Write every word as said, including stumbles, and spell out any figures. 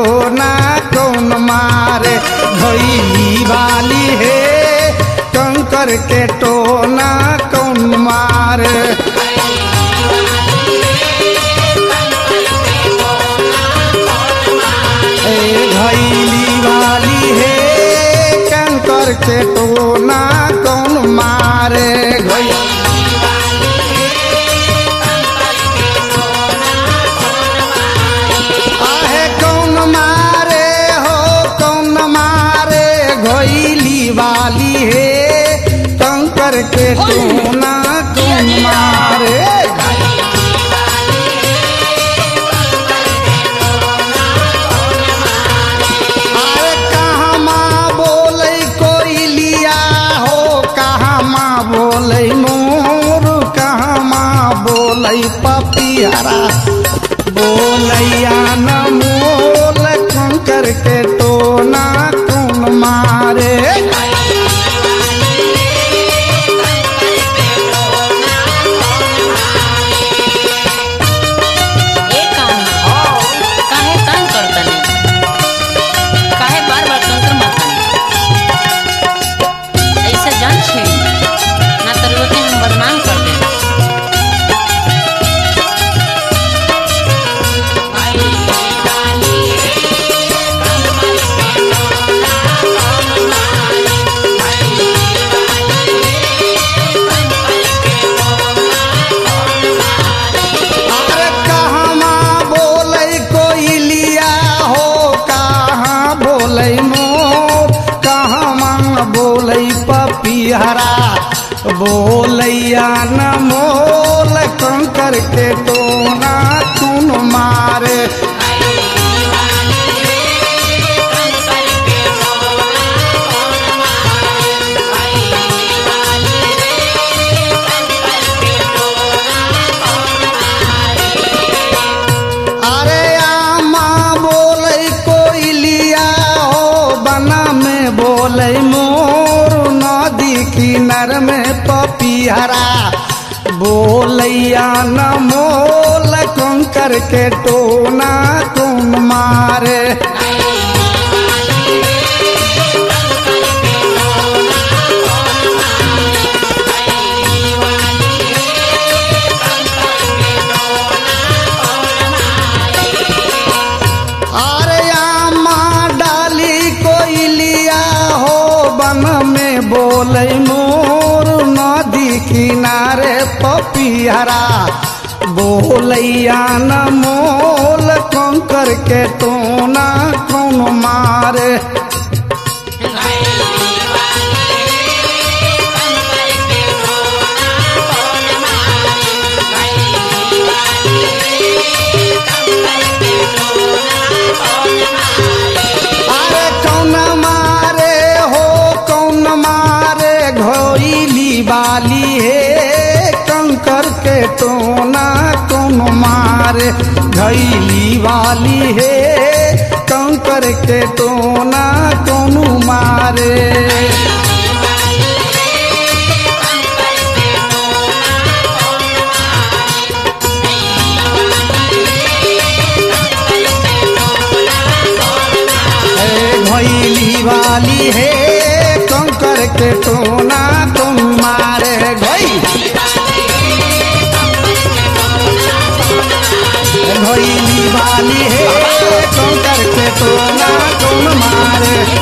टोना कौन मारे घैली वाली है कंकर के टोना कौन मारे घैली वाली है कंकर के टोना कौन मारे आहे कौन मारे हो कौन मारे घैली वाली है कंकर के टोना कौन मारे मोर कहाँ बोलै पपिहरा बोलैया न मोल कंकर के टोना कौन मारे पपिहरा बोलैया न मोल कंकर के टोना कौन मारे अरे आमा बोलै कोयलिया हो बना में बोलै मोर नदी किनार में पपिहरा बोलैया न मोल कंकर के टोना कौन मारे अरे आमा डाली कोयलिया हो बन में बोलै मोर नदी किनारे पपिहरा बोलैया न मोल कंकर के टोना कौन मारे अरे कौन मारे हो कौन मारे घैली वाली है कंकर के टोना कौन मारे घैली वाली है कंकर के टोना कौन मारे घैली वाली है कंकर के टोना तुम मारे घैली वाली है कंकर के टोना तुम मारे